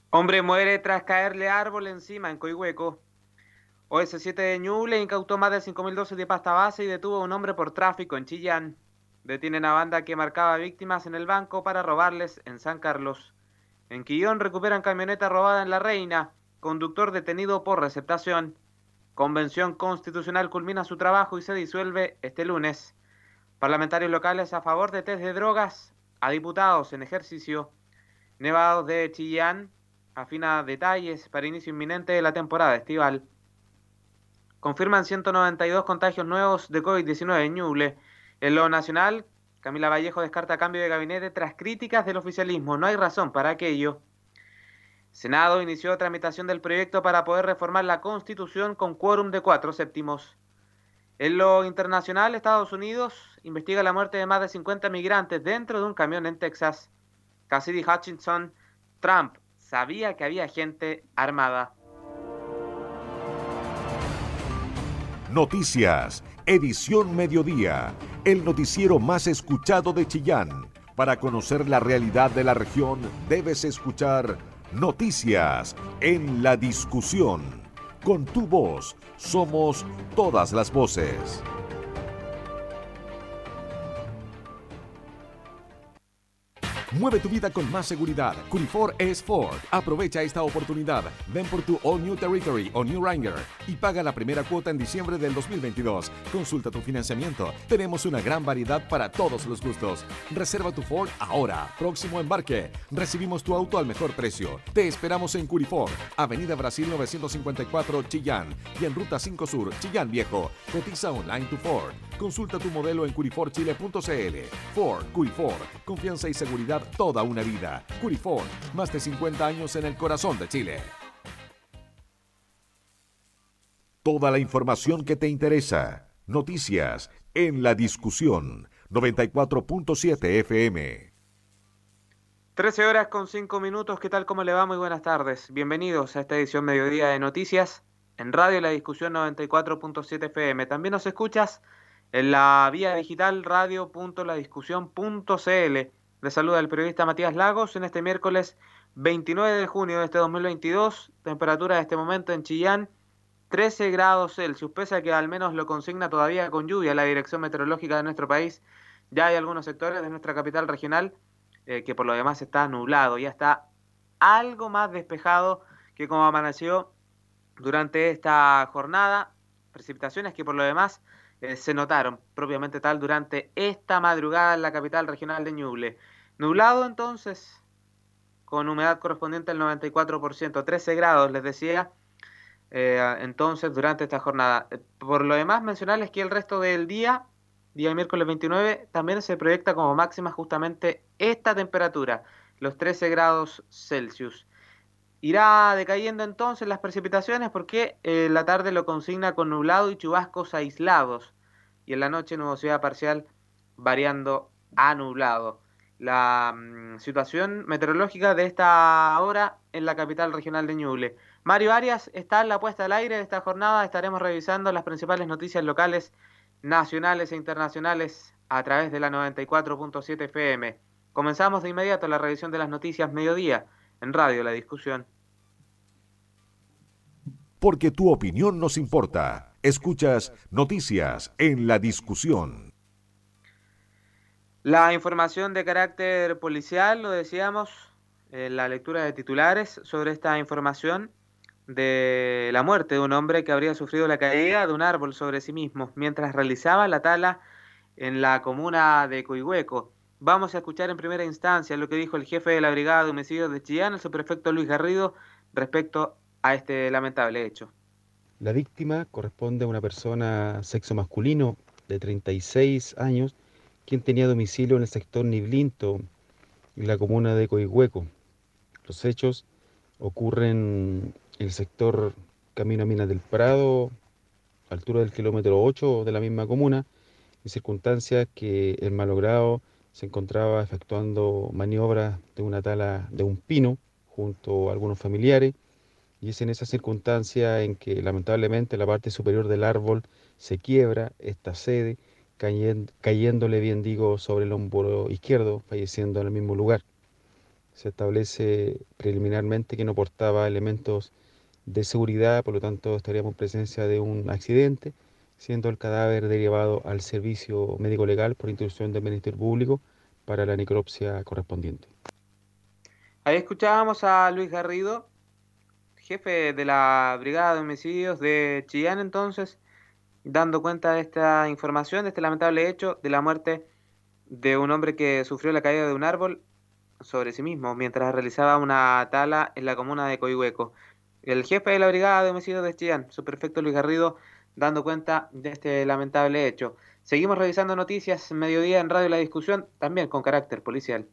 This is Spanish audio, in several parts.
Hombre muere tras caerle árbol encima en Coihueco. OS7 de Ñuble incautó más de 5.000 dosis de pasta base y detuvo a un hombre por tráfico en Chillán. Detienen a banda que marcaba víctimas en el banco para robarles en San Carlos. En Quillón recuperan camioneta robada en La Reina. Conductor detenido por receptación. Convención Constitucional culmina su trabajo y se disuelve este lunes. Parlamentarios locales a favor de test de drogas a diputados en ejercicio. Nevados de Chillán afina detalles para inicio inminente de la temporada estival. Confirman 192 contagios nuevos de COVID-19 en Ñuble. En lo nacional, Camila Vallejo descarta cambio de gabinete tras críticas del oficialismo. No hay razón para aquello. Senado inició tramitación del proyecto para poder reformar la Constitución con quórum de 4/7. En lo internacional, Estados Unidos investiga la muerte de más de 50 migrantes dentro de un camión en Texas. Cassidy Hutchinson, Trump sabía que había gente armada. Noticias, edición mediodía, el noticiero más escuchado de Chillán. Para conocer la realidad de la región, debes escuchar Noticias en la discusión. Con tu voz, somos todas las voces. Mueve tu vida con más seguridad. Curifor es Ford. Aprovecha esta oportunidad. Ven por tu All New Territory o New Ranger y paga la primera cuota en diciembre del 2022. Consulta tu financiamiento. Tenemos una gran variedad para todos los gustos. Reserva tu Ford ahora. Próximo embarque. Recibimos tu auto al mejor precio. Te esperamos en Curifor, Avenida Brasil 954, Chillán, y en Ruta 5 Sur, Chillán Viejo. Cotiza online tu Ford. Consulta tu modelo en curiforchile.cl. Ford, Curifor, confianza y seguridad toda una vida. Curifor, más de 50 años en el corazón de Chile. Toda la información que te interesa. Noticias en la discusión. 94.7 FM. 13 horas con 5 minutos. ¿Qué tal? ¿Cómo le va? Muy buenas tardes. Bienvenidos a esta edición mediodía de Noticias en Radio La Discusión 94.7 FM. También nos escuchas en la vía digital radio.ladiscusión.cl. Le saluda el periodista Matías Lagos en este miércoles 29 de junio de este 2022. Temperatura de este momento en Chillán, 13 grados Celsius. Pese a que al menos lo consigna todavía con lluvia la Dirección Meteorológica de nuestro país, ya hay algunos sectores de nuestra capital regional que por lo demás está nublado. Ya está algo más despejado que como amaneció durante esta jornada. Precipitaciones que por lo demás se notaron propiamente tal durante esta madrugada en la capital regional de Ñuble. Nublado entonces, con humedad correspondiente al 94%, 13 grados les decía, entonces durante esta jornada. Por lo demás mencionarles que el resto del día miércoles 29, también se proyecta como máxima justamente esta temperatura, los 13 grados Celsius. Irá decayendo entonces las precipitaciones porque la tarde lo consigna con nublado y chubascos aislados y en la noche nubosidad parcial variando a nublado. La situación meteorológica de esta hora en la capital regional de Ñuble. Mario Arias está en la puesta al aire de esta jornada. Estaremos revisando las principales noticias locales, nacionales e internacionales a través de la 94.7 FM. Comenzamos de inmediato la revisión de las noticias mediodía en Radio La Discusión. Porque tu opinión nos importa. Escuchas Noticias en la discusión. La información de carácter policial, lo decíamos, la lectura de titulares sobre esta información de la muerte de un hombre que habría sufrido la caída de un árbol sobre sí mismo mientras realizaba la tala en la comuna de Coihueco. Vamos a escuchar en primera instancia lo que dijo el jefe de la Brigada de Homicidios de Chillán, el subprefecto Luis Garrido, respecto a este lamentable hecho. La víctima corresponde a una persona sexo masculino de 36 años, quien tenía domicilio en el sector Niblinto, en la comuna de Coihueco. Los hechos ocurren en el sector Camino a Minas del Prado, altura del kilómetro 8 de la misma comuna, en circunstancias que el malogrado se encontraba efectuando maniobras de una tala de un pino junto a algunos familiares, y es en esa circunstancia en que lamentablemente la parte superior del árbol se quiebra, esta cede, cayéndole, bien digo, sobre el hombro izquierdo, falleciendo en el mismo lugar. Se establece preliminarmente que no portaba elementos de seguridad, por lo tanto estaríamos en presencia de un accidente, siendo el cadáver derivado al servicio médico legal por instrucción del Ministerio Público para la necropsia correspondiente. Ahí escuchábamos a Luis Garrido, jefe de la Brigada de Homicidios de Chillán, entonces, dando cuenta de esta información, de este lamentable hecho de la muerte de un hombre que sufrió la caída de un árbol sobre sí mismo mientras realizaba una tala en la comuna de Coihueco. El jefe de la Brigada de Homicidios de Chillán, subprefecto Luis Garrido, dando cuenta de este lamentable hecho. Seguimos revisando noticias mediodía en Radio La Discusión, también con carácter policial.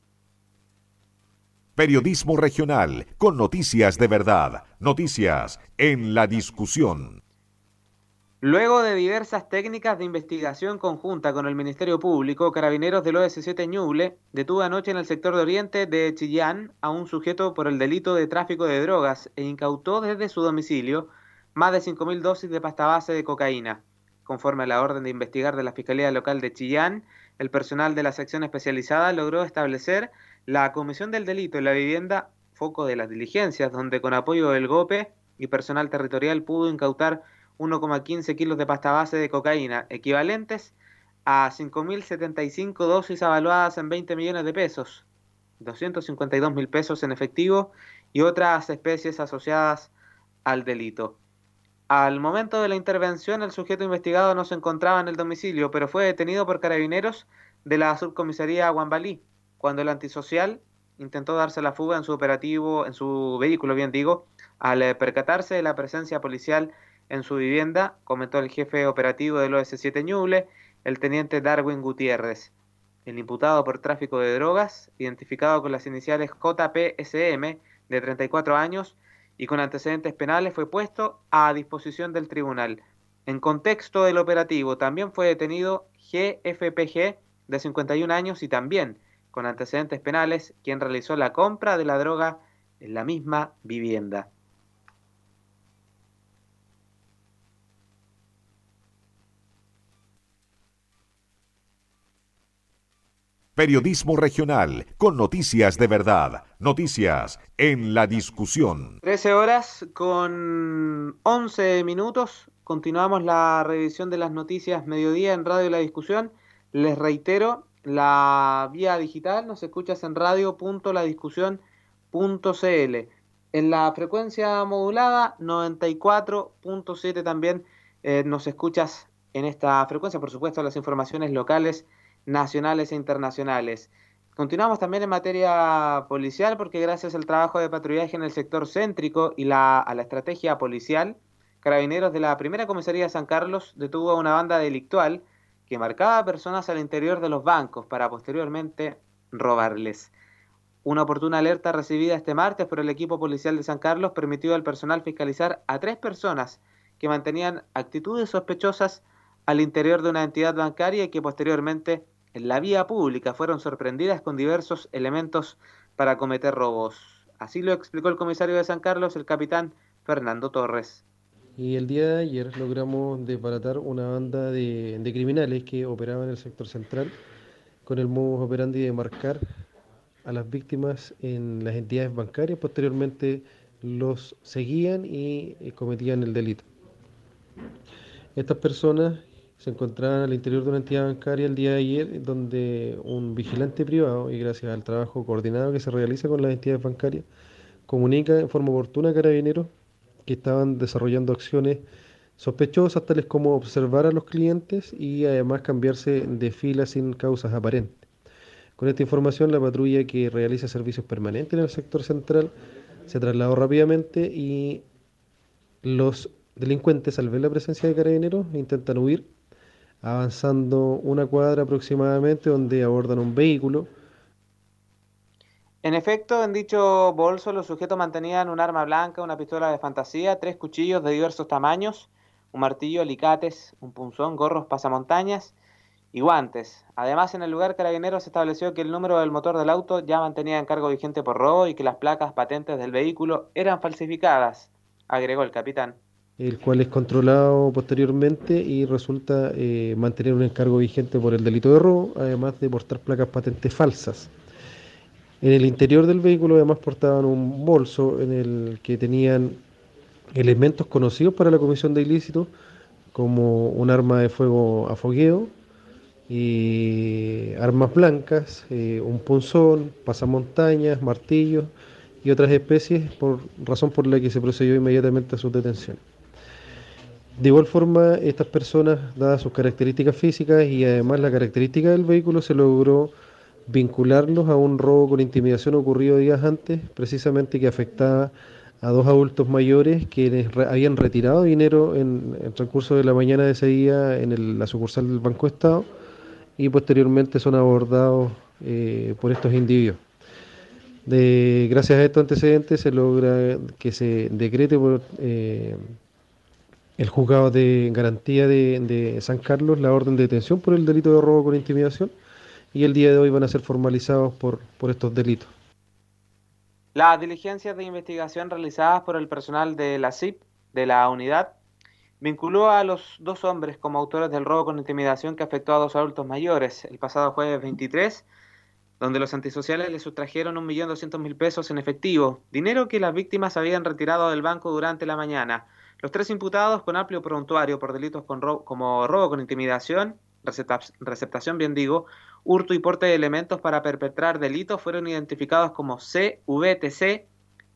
Periodismo regional, con noticias de verdad. Noticias en La Discusión. Luego de diversas técnicas de investigación conjunta con el Ministerio Público, Carabineros del OS7 Ñuble detuvo anoche en el sector de Oriente de Chillán a un sujeto por el delito de tráfico de drogas e incautó desde su domicilio más de 5.000 dosis de pasta base de cocaína. Conforme a la orden de investigar de la Fiscalía Local de Chillán, el personal de la sección especializada logró establecer la comisión del delito en la vivienda foco de las diligencias, donde con apoyo del GOPE y personal territorial pudo incautar 1,15 kilos de pasta base de cocaína, equivalentes a 5.075 dosis avaluadas en 20 millones de pesos, 252.000 pesos en efectivo y otras especies asociadas al delito. Al momento de la intervención, el sujeto investigado no se encontraba en el domicilio, pero fue detenido por carabineros de la subcomisaría Guambalí, cuando el antisocial intentó darse la fuga en su vehículo, al percatarse de la presencia policial en su vivienda, comentó el jefe operativo del OS7 Ñuble, el teniente Darwin Gutiérrez. El imputado por tráfico de drogas, identificado con las iniciales JPSM, de 34 años y con antecedentes penales, fue puesto a disposición del tribunal. En contexto del operativo, también fue detenido GFPG, de 51 años y también con antecedentes penales, quien realizó la compra de la droga en la misma vivienda. Periodismo regional, con noticias de verdad. Noticias en La Discusión. 13 horas con 11 minutos. Continuamos la revisión de las noticias mediodía en Radio La Discusión. Les reitero, la vía digital nos escuchas en radio.ladiscusión.cl. En la frecuencia modulada 94.7 también nos escuchas en esta frecuencia. Por supuesto, las informaciones locales, nacionales e internacionales. Continuamos también en materia policial porque gracias al trabajo de patrullaje en el sector céntrico y a la estrategia policial, Carabineros de la Primera Comisaría de San Carlos detuvo a una banda delictual que marcaba a personas al interior de los bancos para posteriormente robarles. Una oportuna alerta recibida este martes por el equipo policial de San Carlos permitió al personal fiscalizar a 3 personas que mantenían actitudes sospechosas al interior de una entidad bancaria y que posteriormente en la vía pública fueron sorprendidas con diversos elementos para cometer robos. Así lo explicó el comisario de San Carlos, el capitán Fernando Torres. Y el día de ayer logramos desbaratar una banda de criminales que operaban en el sector central con el modus operandi de marcar a las víctimas en las entidades bancarias. Posteriormente los seguían y cometían el delito. Estas personas se encontraban al interior de una entidad bancaria el día de ayer, donde un vigilante privado, y gracias al trabajo coordinado que se realiza con las entidades bancarias, comunica en forma oportuna a Carabineros que estaban desarrollando acciones sospechosas, tales como observar a los clientes y además cambiarse de fila sin causas aparentes. Con esta información, la patrulla que realiza servicios permanentes en el sector central se trasladó rápidamente y los delincuentes, al ver la presencia de Carabineros, intentan huir, avanzando una cuadra aproximadamente, donde abordan un vehículo. En efecto, en dicho bolso los sujetos mantenían un arma blanca, una pistola de fantasía, 3 cuchillos de diversos tamaños, un martillo, alicates, un punzón, gorros pasamontañas y guantes. Además, en el lugar Carabineros estableció que el número del motor del auto ya mantenía encargo vigente por robo y que las placas patentes del vehículo eran falsificadas, agregó el capitán. El cual es controlado posteriormente y resulta mantener un encargo vigente por el delito de robo, además de portar placas patentes falsas. En el interior del vehículo además portaban un bolso en el que tenían elementos conocidos para la comisión de ilícitos, como un arma de fuego a fogueo y armas blancas, un punzón, pasamontañas, martillos y otras especies, por razón por la que se procedió inmediatamente a su detención. De igual forma, estas personas, dadas sus características físicas y además la característica del vehículo, se logró vincularlos a un robo con intimidación ocurrido días antes, precisamente que afectaba a dos adultos mayores que habían retirado dinero en el transcurso de la mañana de ese día en la sucursal del Banco Estado y posteriormente son abordados por estos individuos. Gracias a estos antecedentes se logra que se decrete por el juzgado de garantía de San Carlos la orden de detención por el delito de robo con intimidación y el día de hoy van a ser formalizados por estos delitos. Las diligencias de investigación realizadas por el personal de la CIP, de la unidad, vinculó a los dos hombres como autores del robo con intimidación que afectó a dos adultos mayores el pasado jueves 23, donde los antisociales le sustrajeron 1.200.000 pesos en efectivo, dinero que las víctimas habían retirado del banco durante la mañana. Los tres imputados, con amplio prontuario por delitos como robo con intimidación, receptación, hurto y porte de elementos para perpetrar delitos, fueron identificados como CVTC,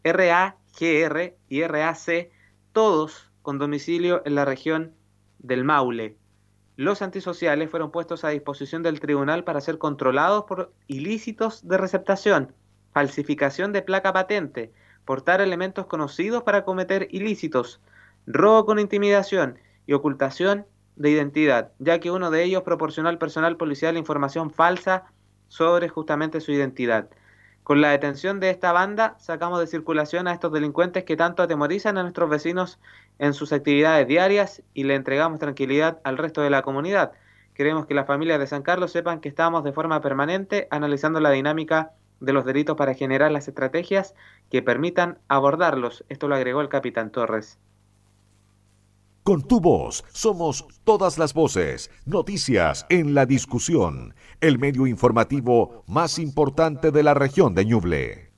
RAGR y RAC, todos con domicilio en la región del Maule. Los antisociales fueron puestos a disposición del tribunal para ser controlados por ilícitos de receptación, falsificación de placa patente, portar elementos conocidos para cometer ilícitos, robo con intimidación y ocultación de identidad, ya que uno de ellos proporcionó al personal policial información falsa sobre justamente su identidad. Con la detención de esta banda, sacamos de circulación a estos delincuentes que tanto atemorizan a nuestros vecinos en sus actividades diarias y le entregamos tranquilidad al resto de la comunidad. Queremos que las familias de San Carlos sepan que estamos de forma permanente analizando la dinámica de los delitos para generar las estrategias que permitan abordarlos. Esto lo agregó el capitán Torres. Con tu voz somos todas las voces, noticias en la discusión, el medio informativo más importante de la región de Ñuble.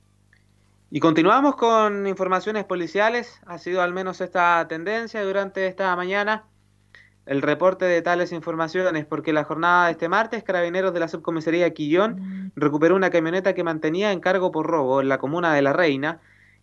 Y continuamos con informaciones policiales, ha sido al menos esta tendencia durante esta mañana, el reporte de tales informaciones, porque la jornada de este martes, Carabineros de la Subcomisaría Quillón recuperó una camioneta que mantenía en cargo por robo en la comuna de La Reina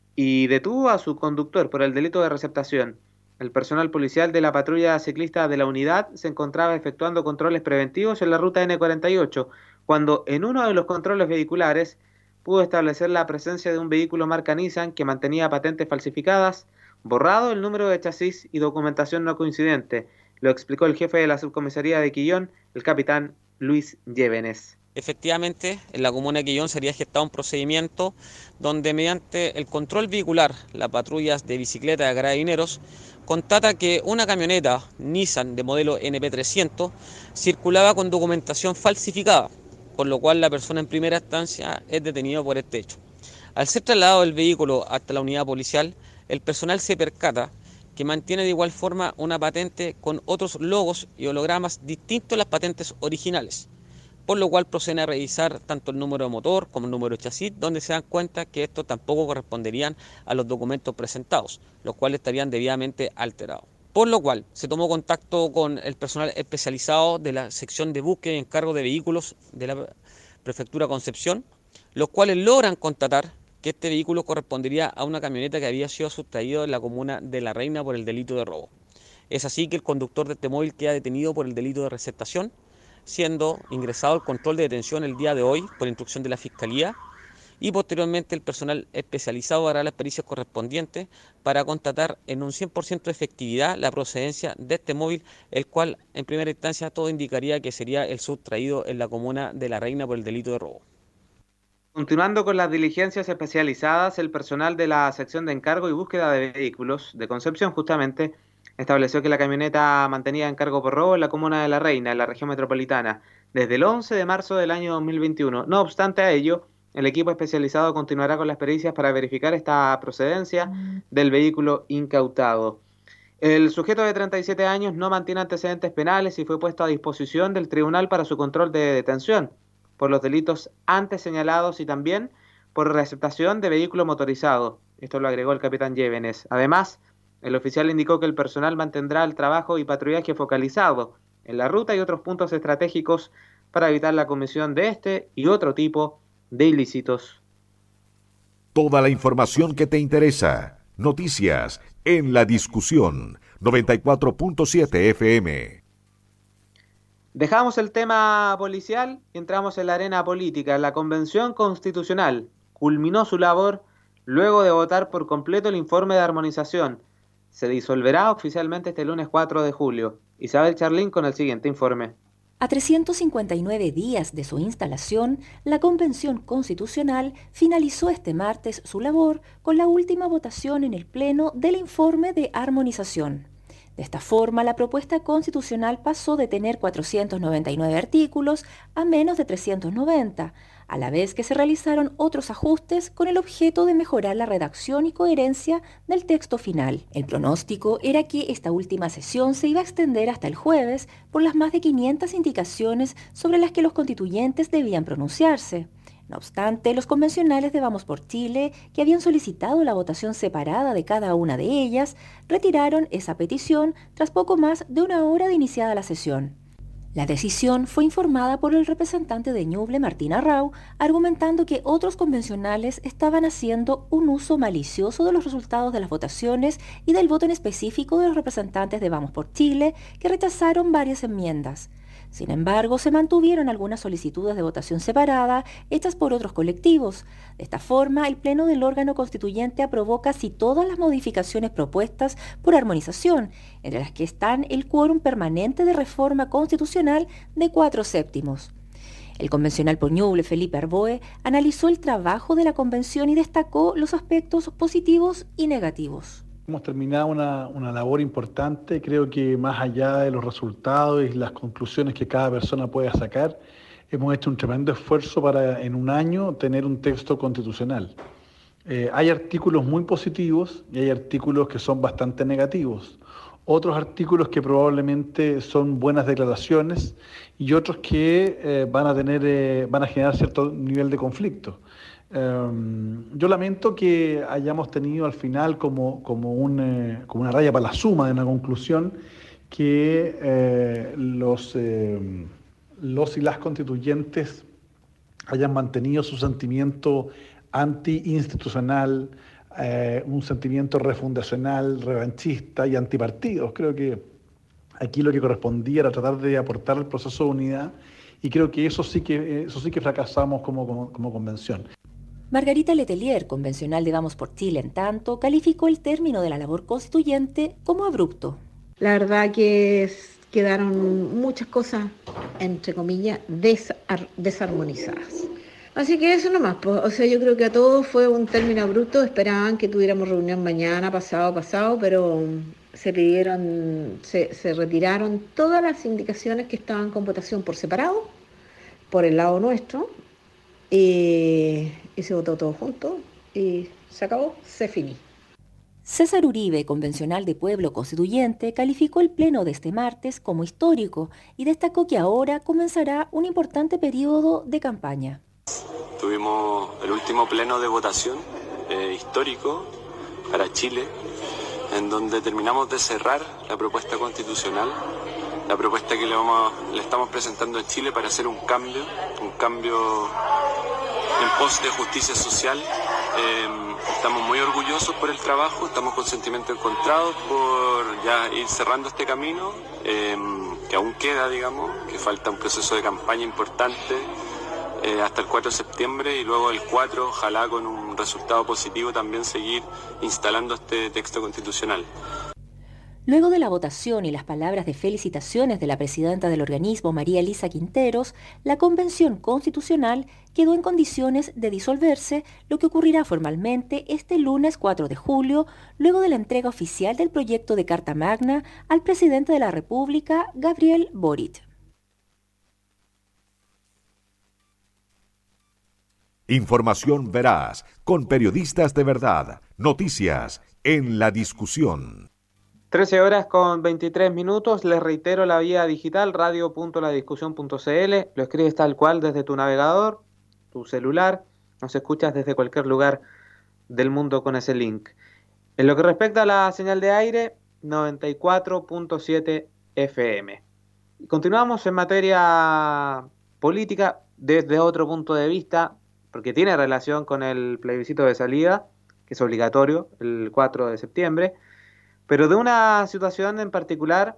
y detuvo a su conductor por el delito de receptación. El personal policial de la patrulla ciclista de la unidad se encontraba efectuando controles preventivos en la ruta N48, cuando en uno de los controles vehiculares pudo establecer la presencia de un vehículo marca Nissan que mantenía patentes falsificadas, borrado el número de chasis y documentación no coincidente. Lo explicó el jefe de la subcomisaría de Quillón, el capitán Luis Llévenes. Efectivamente, en la comuna de Quillón sería gestado un procedimiento donde mediante el control vehicular, las patrullas de bicicleta de Carabineros constata que una camioneta Nissan de modelo NP300 circulaba con documentación falsificada, por lo cual la persona en primera instancia es detenida por este hecho. Al ser trasladado el vehículo hasta la unidad policial, el personal se percata que mantiene de igual forma una patente con otros logos y hologramas distintos a las patentes originales, por lo cual proceden a revisar tanto el número de motor como el número de chasis, donde se dan cuenta que estos tampoco corresponderían a los documentos presentados, los cuales estarían debidamente alterados. Por lo cual se tomó contacto con el personal especializado de la sección de búsqueda y encargo de vehículos de la Prefectura Concepción, los cuales logran constatar que este vehículo correspondería a una camioneta que había sido sustraído en la comuna de La Reina por el delito de robo. Es así que el conductor de este móvil queda detenido por el delito de receptación, siendo ingresado al control de detención el día de hoy por instrucción de la Fiscalía, y posteriormente el personal especializado hará las pericias correspondientes para constatar en un 100% de efectividad la procedencia de este móvil, el cual en primera instancia todo indicaría que sería el sustraído en la comuna de La Reina por el delito de robo. Continuando con las diligencias especializadas, el personal de la sección de encargo y búsqueda de vehículos de Concepción justamente estableció que la camioneta mantenía en cargo por robo en la comuna de La Reina, en la región metropolitana, desde el 11 de marzo del año 2021. No obstante a ello, el equipo especializado continuará con las pericias para verificar esta procedencia del vehículo incautado. El sujeto de 37 años no mantiene antecedentes penales y fue puesto a disposición del tribunal para su control de detención por los delitos antes señalados y también por receptación de vehículo motorizado. Esto lo agregó el capitán Llévenes. Además, el oficial indicó que el personal mantendrá el trabajo y patrullaje focalizado en la ruta y otros puntos estratégicos para evitar la comisión de este y otro tipo de ilícitos. Toda la información que te interesa. Noticias en La Discusión, 94.7 FM. Dejamos el tema policial y entramos en la arena política. La Convención Constitucional culminó su labor luego de votar por completo el informe de armonización. Se disolverá oficialmente este lunes 4 de julio. Isabel Charlín con el siguiente informe. A 359 días de su instalación, la Convención Constitucional finalizó este martes su labor con la última votación en el Pleno del informe de armonización. De esta forma, la propuesta constitucional pasó de tener 499 artículos a menos de 390, a la vez que se realizaron otros ajustes con el objeto de mejorar la redacción y coherencia del texto final. El pronóstico era que esta última sesión se iba a extender hasta el jueves por las más de 500 indicaciones sobre las que los constituyentes debían pronunciarse. No obstante, los convencionales de Vamos por Chile, que habían solicitado la votación separada de cada una de ellas, retiraron esa petición tras poco más de una hora de iniciada la sesión. La decisión fue informada por el representante de Ñuble, Martín Arrau, argumentando que otros convencionales estaban haciendo un uso malicioso de los resultados de las votaciones y del voto en específico de los representantes de Vamos por Chile, que rechazaron varias enmiendas. Sin embargo, se mantuvieron algunas solicitudes de votación separada hechas por otros colectivos. De esta forma, el Pleno del órgano constituyente aprobó casi todas las modificaciones propuestas por armonización, entre las que están el quórum permanente de reforma constitucional de 4/7. El convencional por Ñuble, Felipe Arboe, analizó el trabajo de la convención y destacó los aspectos positivos y negativos. Hemos terminado una labor importante. Creo que más allá de los resultados y las conclusiones que cada persona pueda sacar, hemos hecho un tremendo esfuerzo para en un año tener un texto constitucional. Hay artículos muy positivos y hay artículos que son bastante negativos. Otros artículos que probablemente son buenas declaraciones y otros que van a generar cierto nivel de conflicto. Yo lamento que hayamos tenido al final como una raya para la suma de una conclusión que los y las constituyentes hayan mantenido su sentimiento anti-institucional, un sentimiento refundacional, revanchista y antipartidos. Creo que aquí lo que correspondía era tratar de aportar el proceso de unidad y creo que eso sí que fracasamos como convención. Margarita Letelier, convencional de Vamos por Chile, en tanto, calificó el término de la labor constituyente como abrupto. La verdad que quedaron muchas cosas, entre comillas, desarmonizadas. Así que eso nomás, pues, o sea, yo creo que a todos fue un término abrupto. Esperaban que tuviéramos reunión mañana, pasado, pero se retiraron todas las indicaciones que estaban con votación por separado, por el lado nuestro, y se votó todo junto y se acabó, se finí. César Uribe, convencional de Pueblo Constituyente, calificó el pleno de este martes como histórico y destacó que ahora comenzará un importante periodo de campaña. Tuvimos el último pleno de votación histórico para Chile, en donde terminamos de cerrar la propuesta constitucional, la propuesta que le estamos presentando a Chile para hacer un cambio en pos de justicia social. Estamos muy orgullosos por el trabajo, estamos con sentimientos encontrados por ya ir cerrando este camino, que aún queda, digamos, que falta un proceso de campaña importante hasta el 4 de septiembre y luego el 4, ojalá con un resultado positivo, también seguir instalando este texto constitucional. Luego de la votación y las palabras de felicitaciones de la presidenta del organismo, María Elisa Quinteros, la Convención Constitucional quedó en condiciones de disolverse, lo que ocurrirá formalmente este lunes 4 de julio, luego de la entrega oficial del proyecto de Carta Magna al presidente de la República, Gabriel Boric. Información veraz, con periodistas de verdad. Noticias en La Discusión. 13 horas con 23 minutos. Les reitero la vía digital radio.ladiscusión.cl. Lo escribes tal cual desde tu navegador, tu celular Nos escuchas desde cualquier lugar del mundo con ese link. En lo que respecta a la señal de aire, 94.7 FM. Continuamos en materia política desde otro punto de vista, porque tiene relación con el plebiscito de salida, que es obligatorio el 4 de septiembre, pero de una situación en particular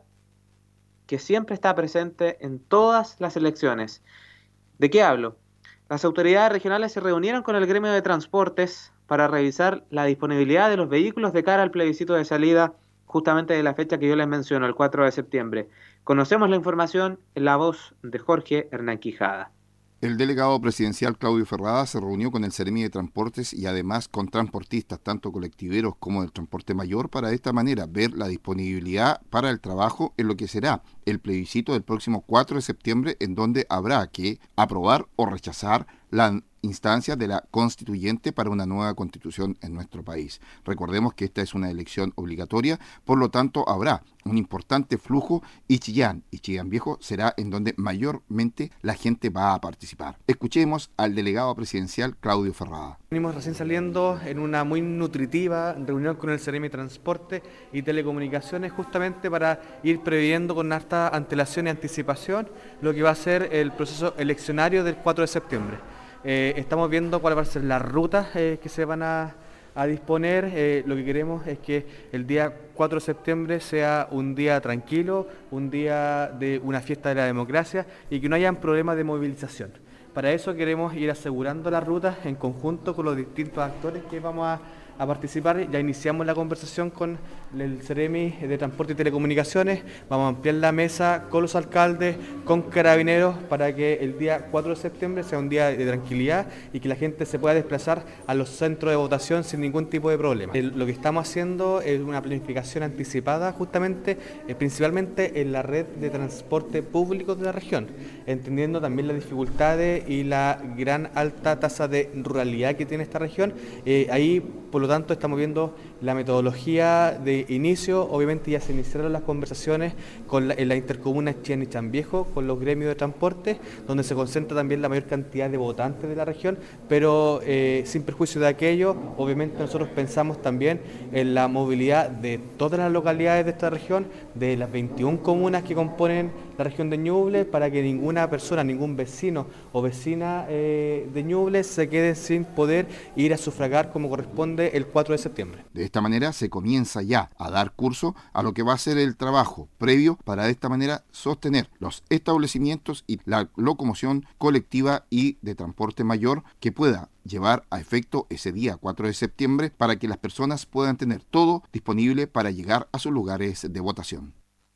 que siempre está presente en todas las elecciones. ¿De qué hablo? Las autoridades regionales se reunieron con el gremio de transportes para revisar la disponibilidad de los vehículos de cara al plebiscito de salida, justamente de la fecha que yo les menciono, el 4 de septiembre. Conocemos la información en la voz de Jorge Hernán Quijada. El delegado presidencial Claudio Ferrada se reunió con el Seremi de Transportes y además con transportistas, tanto colectiveros como del transporte mayor, para de esta manera ver la disponibilidad para el trabajo en lo que será el plebiscito del próximo 4 de septiembre, en donde habrá que aprobar o rechazar la instancia de la constituyente para una nueva constitución en nuestro país. Recordemos que esta es una elección obligatoria, por lo tanto habrá un importante flujo y Chillán Viejo será en donde mayormente la gente va a participar. Escuchemos al delegado presidencial Claudio Ferrada. Venimos recién saliendo en una muy nutritiva reunión con el Seremi de Transporte y Telecomunicaciones, justamente para ir previendo con harta antelación y anticipación lo que va a ser el proceso eleccionario del 4 de septiembre. Estamos viendo cuáles van a ser las rutas que se van a disponer. Lo que queremos es que el día 4 de septiembre sea un día tranquilo, un día de una fiesta de la democracia y que no hayan problemas de movilización. Para eso queremos ir asegurando las rutas en conjunto con los distintos actores que vamos a participar. Ya iniciamos la conversación con el Seremi de Transporte y Telecomunicaciones. Vamos a ampliar la mesa con los alcaldes, con carabineros, para que el día 4 de septiembre sea un día de tranquilidad y que la gente se pueda desplazar a los centros de votación sin ningún tipo de problema. Lo que estamos haciendo es una planificación anticipada justamente, principalmente en la red de transporte público de la región, entendiendo también las dificultades y la gran alta tasa de ruralidad que tiene esta región. Ahí, por lo tanto, estamos viendo la metodología de inicio. Obviamente ya se iniciaron las conversaciones en la intercomuna Chillán y Chambiejo con los gremios de transporte, donde se concentra también la mayor cantidad de votantes de la región, pero sin perjuicio de aquello, obviamente nosotros pensamos también en la movilidad de todas las localidades de esta región, de las 21 comunas que componen la región de Ñuble, para que ninguna persona, ningún vecino o vecina de Ñuble se quede sin poder ir a sufragar como corresponde el 4 de septiembre. De esta manera se comienza ya a dar curso a lo que va a ser el trabajo previo para de esta manera sostener los establecimientos y la locomoción colectiva y de transporte mayor que pueda llevar a efecto ese día 4 de septiembre para que las personas puedan tener todo disponible para llegar a sus lugares de votación.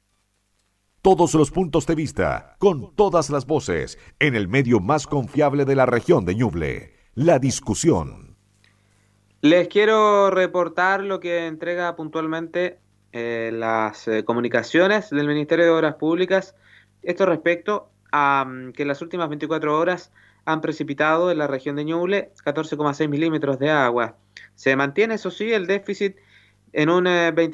Todos los puntos de vista, con todas las voces, en el medio más confiable de la región de Ñuble, La Discusión. Les quiero reportar lo que entrega puntualmente las comunicaciones del Ministerio de Obras Públicas. Esto respecto a que en las últimas 24 horas han precipitado en la región de Ñuble 14,6 milímetros de agua. Se mantiene, eso sí, el déficit en un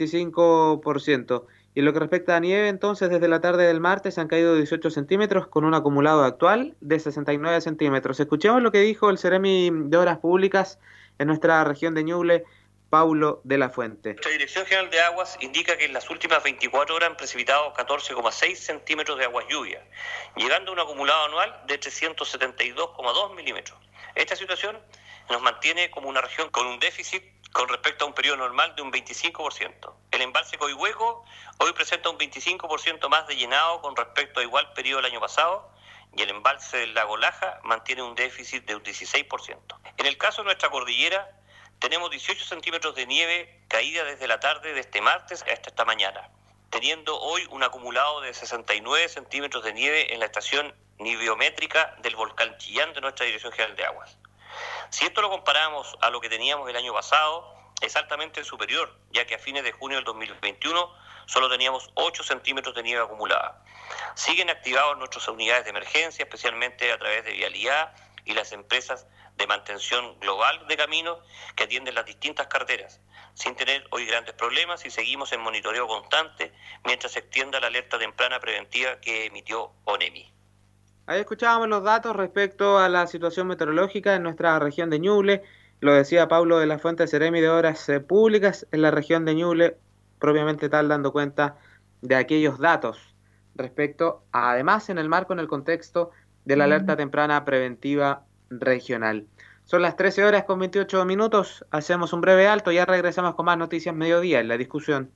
25%. Y en lo que respecta a nieve, entonces, desde la tarde del martes han caído 18 centímetros con un acumulado actual de 69 centímetros. Escuchemos lo que dijo el Seremi de Obras Públicas en nuestra región de Ñuble, Paulo de la Fuente. Nuestra Dirección General de Aguas indica que en las últimas 24 horas han precipitado 14,6 centímetros de aguas lluvias, llegando a un acumulado anual de 372,2 milímetros. Esta situación nos mantiene como una región con un déficit con respecto a un periodo normal de un 25%. El embalse Coihueco hoy presenta un 25% más de llenado con respecto a igual periodo del año pasado, y el embalse del lago Laja mantiene un déficit de un 16%. En el caso de nuestra cordillera, tenemos 18 centímetros de nieve caída desde la tarde de este martes hasta esta mañana, teniendo hoy un acumulado de 69 centímetros de nieve en la estación niviométrica del volcán Chillán de nuestra Dirección General de Aguas. Si esto lo comparamos a lo que teníamos el año pasado, es altamente superior, ya que a fines de junio del 2021 solo teníamos 8 centímetros de nieve acumulada. Siguen activados nuestras unidades de emergencia, especialmente a través de Vialidad y las empresas de mantención global de caminos que atienden las distintas carreteras, sin tener hoy grandes problemas, y seguimos en monitoreo constante mientras se extienda la alerta temprana preventiva que emitió ONEMI. Ahí escuchábamos los datos respecto a la situación meteorológica en nuestra región de Ñuble. Lo decía Pablo de la Fuente, Seremi de Obras Públicas en la región de Ñuble, propiamente tal, dando cuenta de aquellos datos respecto, además en el marco, en el contexto de la alerta temprana preventiva regional. Son las 13 horas con 28 minutos, hacemos un breve alto, ya regresamos con más noticias mediodía en la discusión.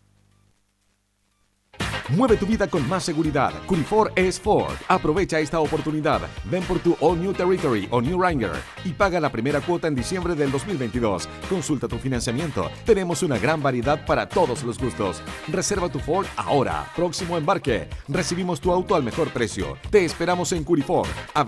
Mueve tu vida con más seguridad. Cunifor es Ford. Aprovecha esta oportunidad. Ven por tu All New Territory o New Ranger y paga la primera cuota en diciembre del 2022. Consulta tu financiamiento. Tenemos una gran variedad para todos los gustos. Reserva tu Ford ahora. Próximo embarque. Recibimos tu auto al mejor precio. Te esperamos en Cunifor.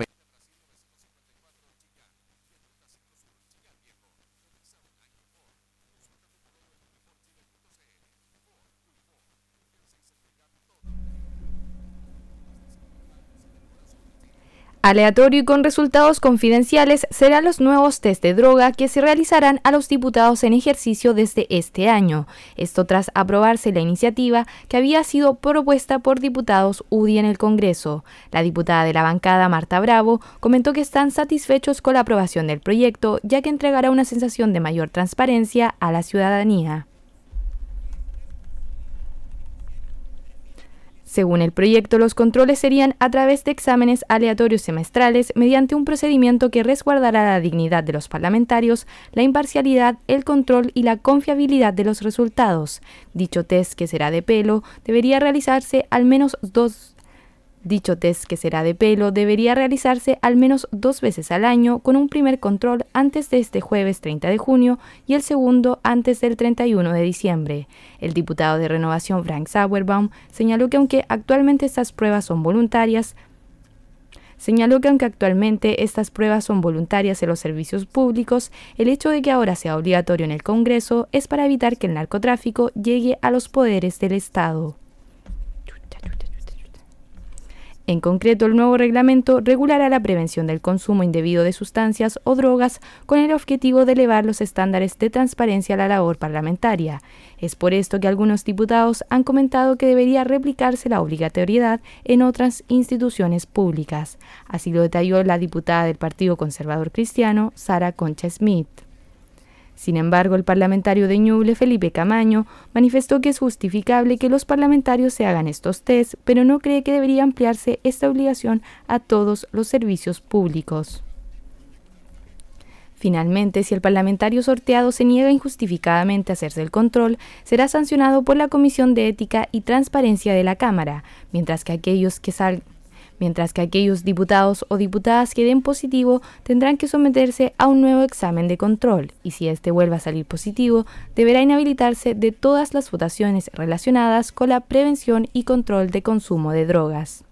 Aleatorio y con resultados confidenciales serán los nuevos test de droga que se realizarán a los diputados en ejercicio desde este año. Esto tras aprobarse la iniciativa que había sido propuesta por diputados UDI en el Congreso. La diputada de la bancada, Marta Bravo, comentó que están satisfechos con la aprobación del proyecto, ya que entregará una sensación de mayor transparencia a la ciudadanía. Según el proyecto, los controles serían a través de exámenes aleatorios semestrales mediante un procedimiento que resguardará la dignidad de los parlamentarios, la imparcialidad, el control y la confiabilidad de los resultados. Dicho test, que será de pelo, debería realizarse al menos dos veces al año, con un primer control antes de este jueves 30 de junio y el segundo antes del 31 de diciembre. El diputado de Renovación, Frank Sauerbaum, señaló que aunque actualmente estas pruebas son voluntarias en los servicios públicos, el hecho de que ahora sea obligatorio en el Congreso es para evitar que el narcotráfico llegue a los poderes del Estado. En concreto, el nuevo reglamento regulará la prevención del consumo indebido de sustancias o drogas con el objetivo de elevar los estándares de transparencia a la labor parlamentaria. Es por esto que algunos diputados han comentado que debería replicarse la obligatoriedad en otras instituciones públicas. Así lo detalló la diputada del Partido Conservador Cristiano, Sara Concha Smith. Sin embargo, el parlamentario de Ñuble, Felipe Camaño, manifestó que es justificable que los parlamentarios se hagan estos test, pero no cree que debería ampliarse esta obligación a todos los servicios públicos. Finalmente, si el parlamentario sorteado se niega injustificadamente a hacerse el control, será sancionado por la Comisión de Ética y Transparencia de la Cámara, mientras que aquellos diputados o diputadas que den positivo tendrán que someterse a un nuevo examen de control, y si este vuelve a salir positivo, deberá inhabilitarse de todas las votaciones relacionadas con la prevención y control de consumo de drogas.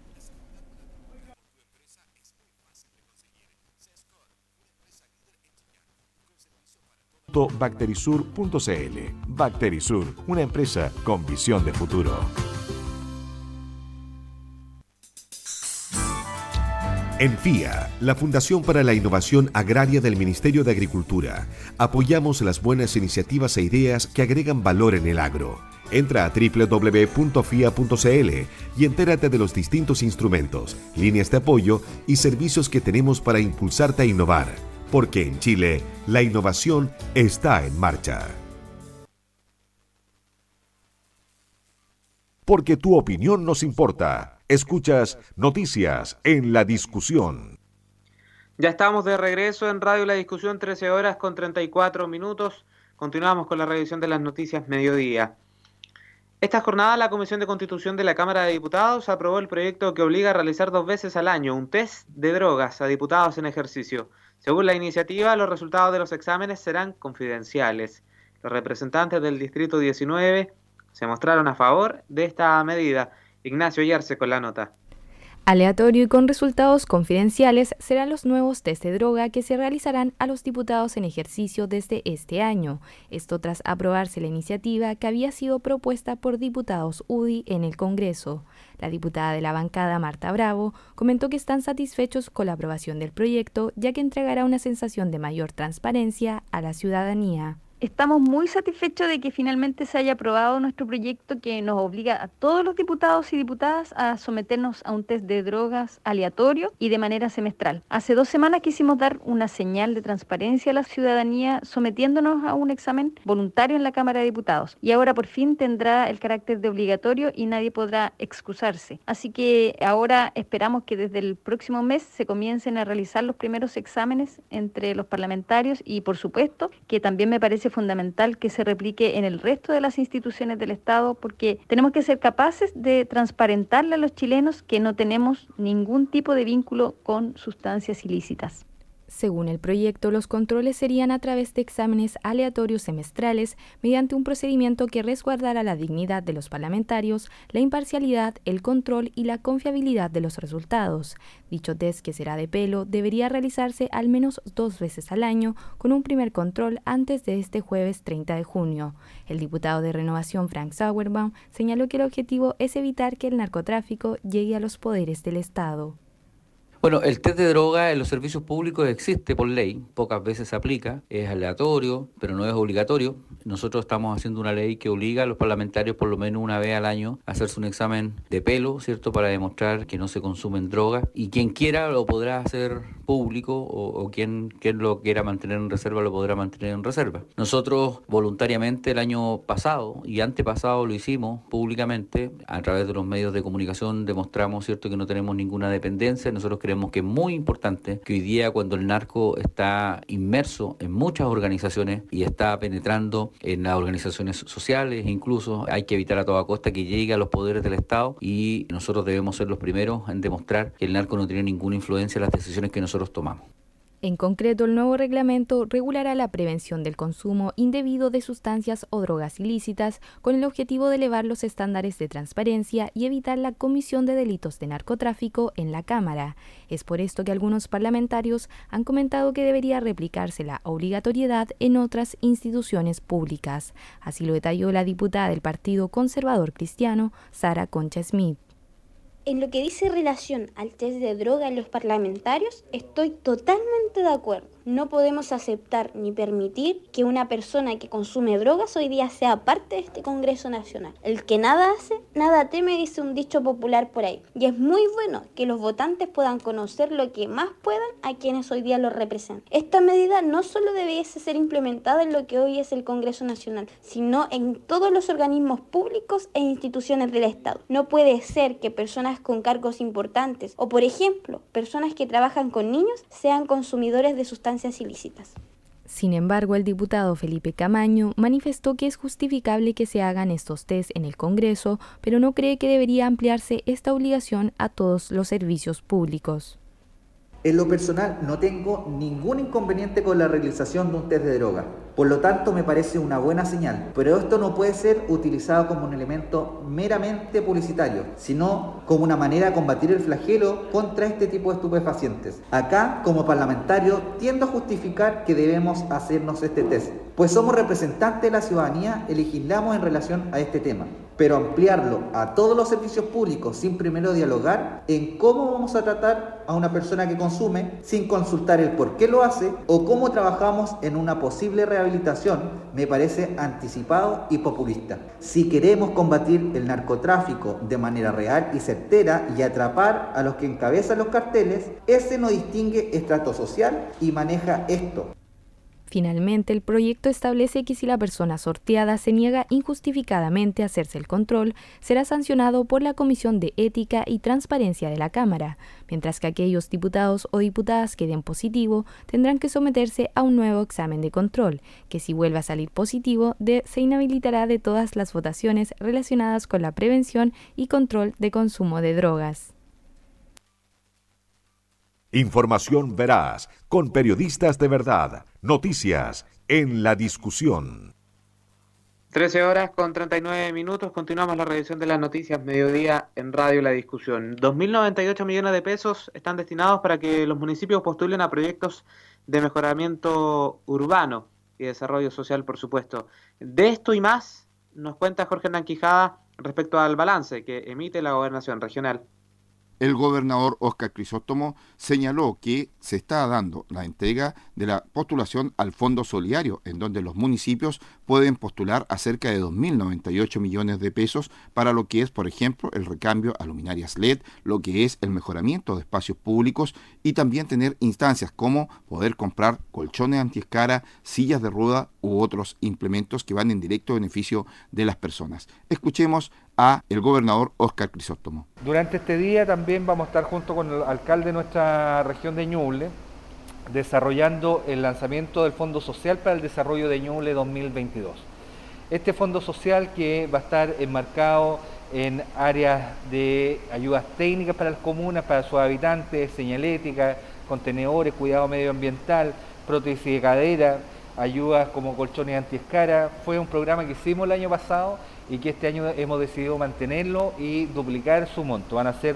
Bacterisur.cl. Bacterisur, una empresa con visión de futuro. En FIA, la Fundación para la Innovación Agraria del Ministerio de Agricultura, apoyamos las buenas iniciativas e ideas que agregan valor en el agro. Entra a www.fia.cl y entérate de los distintos instrumentos, líneas de apoyo y servicios que tenemos para impulsarte a innovar, porque en Chile la innovación está en marcha. Porque tu opinión nos importa. Escuchas Noticias en la Discusión. Ya estamos de regreso en Radio La Discusión, 13 horas con 34 minutos. Continuamos con la revisión de las noticias mediodía. Esta jornada la Comisión de Constitución de la Cámara de Diputados aprobó el proyecto que obliga a realizar 2 veces al año un test de drogas a diputados en ejercicio. Según la iniciativa, los resultados de los exámenes serán confidenciales. Los representantes del Distrito 19 se mostraron a favor de esta medida. Ignacio Yarse con la nota. Aleatorio y con resultados confidenciales serán los nuevos test de droga que se realizarán a los diputados en ejercicio desde este año. Esto tras aprobarse la iniciativa que había sido propuesta por diputados UDI en el Congreso. La diputada de la bancada, Marta Bravo, comentó que están satisfechos con la aprobación del proyecto, ya que entregará una sensación de mayor transparencia a la ciudadanía. Estamos muy satisfechos de que finalmente se haya aprobado nuestro proyecto que nos obliga a todos los diputados y diputadas a someternos a un test de drogas aleatorio y de manera semestral. Hace 2 semanas quisimos dar una señal de transparencia a la ciudadanía sometiéndonos a un examen voluntario en la Cámara de Diputados y ahora por fin tendrá el carácter de obligatorio y nadie podrá excusarse. Así que ahora esperamos que desde el próximo mes se comiencen a realizar los primeros exámenes entre los parlamentarios y por supuesto que también me parece fundamental que se replique en el resto de las instituciones del Estado porque tenemos que ser capaces de transparentarle a los chilenos que no tenemos ningún tipo de vínculo con sustancias ilícitas. Según el proyecto, los controles serían a través de exámenes aleatorios semestrales mediante un procedimiento que resguardará la dignidad de los parlamentarios, la imparcialidad, el control y la confiabilidad de los resultados. Dicho test, que será de pelo, debería realizarse al menos 2 veces al año con un primer control antes de este jueves 30 de junio. El diputado de Renovación, Frank Sauerbaum, señaló que el objetivo es evitar que el narcotráfico llegue a los poderes del Estado. Bueno, el test de droga en los servicios públicos existe por ley, pocas veces se aplica, es aleatorio, pero no es obligatorio. Nosotros estamos haciendo una ley que obliga a los parlamentarios por lo menos una vez al año a hacerse un examen de pelo, ¿cierto?, para demostrar que no se consumen drogas. Y quien quiera lo podrá hacer público o quien lo quiera mantener en reserva lo podrá mantener en reserva. Nosotros voluntariamente el año pasado y antepasado lo hicimos públicamente, a través de los medios de comunicación demostramos, ¿cierto?, que no tenemos ninguna dependencia. Nosotros creemos que es muy importante que hoy día, cuando el narco está inmerso en muchas organizaciones y está penetrando en las organizaciones sociales, incluso hay que evitar a toda costa que llegue a los poderes del Estado y nosotros debemos ser los primeros en demostrar que el narco no tiene ninguna influencia en las decisiones que nosotros tomamos. En concreto, el nuevo reglamento regulará la prevención del consumo indebido de sustancias o drogas ilícitas con el objetivo de elevar los estándares de transparencia y evitar la comisión de delitos de narcotráfico en la Cámara. Es por esto que algunos parlamentarios han comentado que debería replicarse la obligatoriedad en otras instituciones públicas. Así lo detalló la diputada del Partido Conservador Cristiano, Sara Concha Smith. En lo que dice relación al test de droga en los parlamentarios, estoy totalmente de acuerdo. No podemos aceptar ni permitir que una persona que consume drogas hoy día sea parte de este Congreso Nacional. El que nada hace, nada teme, dice un dicho popular por ahí. Y es muy bueno que los votantes puedan conocer lo que más puedan a quienes hoy día los representan. Esta medida no solo debiese ser implementada en lo que hoy es el Congreso Nacional, sino en todos los organismos públicos e instituciones del Estado. No puede ser que personas con cargos importantes o, por ejemplo, personas que trabajan con niños sean consumidores de sustancias ilícitas. Sin embargo, el diputado Felipe Camaño manifestó que es justificable que se hagan estos test en el Congreso, pero no cree que debería ampliarse esta obligación a todos los servicios públicos. En lo personal, no tengo ningún inconveniente con la realización de un test de droga. Por lo tanto, me parece una buena señal. Pero esto no puede ser utilizado como un elemento meramente publicitario, sino como una manera de combatir el flagelo contra este tipo de estupefacientes. Acá, como parlamentario, tiendo a justificar que debemos hacernos este test, pues somos representantes de la ciudadanía y legislamos en relación a este tema. Pero ampliarlo a todos los servicios públicos sin primero dialogar en cómo vamos a tratar a una persona que consume, sin consultar el por qué lo hace o cómo trabajamos en una posible rehabilitación, me parece anticipado y populista. Si queremos combatir el narcotráfico de manera real y certera y atrapar a los que encabezan los carteles, ese no distingue estrato social y maneja esto. Finalmente, el proyecto establece que si la persona sorteada se niega injustificadamente a hacerse el control, será sancionado por la Comisión de Ética y Transparencia de la Cámara, mientras que aquellos diputados o diputadas que den positivo tendrán que someterse a un nuevo examen de control, que si vuelve a salir positivo, se inhabilitará de todas las votaciones relacionadas con la prevención y control de consumo de drogas. Información veraz, con periodistas de verdad. Noticias en la discusión. 13:39. Continuamos la revisión de las noticias mediodía en Radio La Discusión. 2.098 millones de pesos están destinados para que los municipios postulen a proyectos de mejoramiento urbano y desarrollo social, por supuesto. De esto y más nos cuenta Jorge Hernán Quijada respecto al balance que emite la Gobernación Regional. El gobernador Óscar Crisóstomo señaló que se está dando la entrega de la postulación al Fondo Solidario, en donde los municipios pueden postular a cerca de 2.098 millones de pesos para lo que es, por ejemplo, el recambio a luminarias LED, lo que es el mejoramiento de espacios públicos y también tener instancias como poder comprar colchones antiescara, sillas de rueda u otros implementos que van en directo beneficio de las personas. Escuchemos a el gobernador Óscar Crisóstomo. Durante este día también vamos a estar junto con el alcalde de nuestra región de Ñuble desarrollando el lanzamiento del Fondo Social para el Desarrollo de Ñuble 2022. Este Fondo Social que va a estar enmarcado en áreas de ayudas técnicas para las comunas, para sus habitantes, señalética, contenedores, cuidado medioambiental, prótesis de cadera, ayudas como colchones antiescara. Fue un programa que hicimos el año pasado y que este año hemos decidido mantenerlo y duplicar su monto. Van a ser